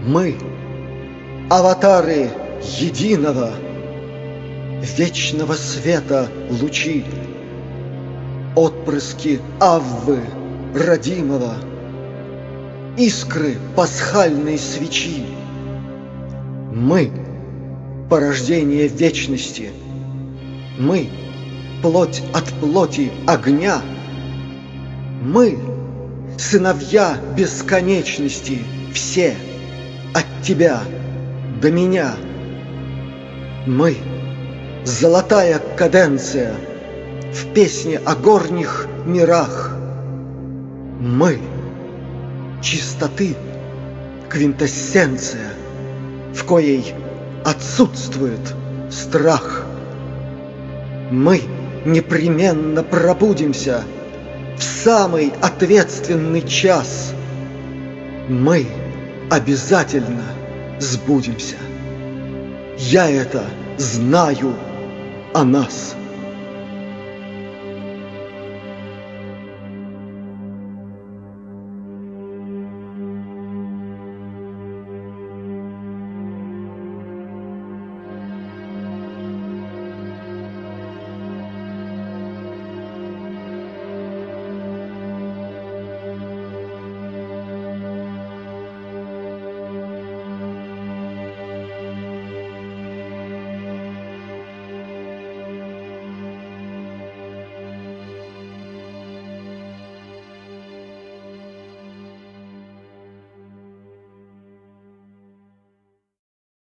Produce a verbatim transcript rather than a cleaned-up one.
Мы — аватары единого, вечного света лучи, отпрыски Аввы родимого, искры пасхальной свечи. Мы — порождение вечности, мы — плоть от плоти огня, мы — сыновья бесконечности, все от тебя до меня. Мы — золотая каденция в песне о горних мирах. Мы — чистоты квинтэссенция, в коей отсутствует страх. Мы непременно пробудимся в самый ответственный час. Мы обязательно сбудемся. Я это знаю о нас.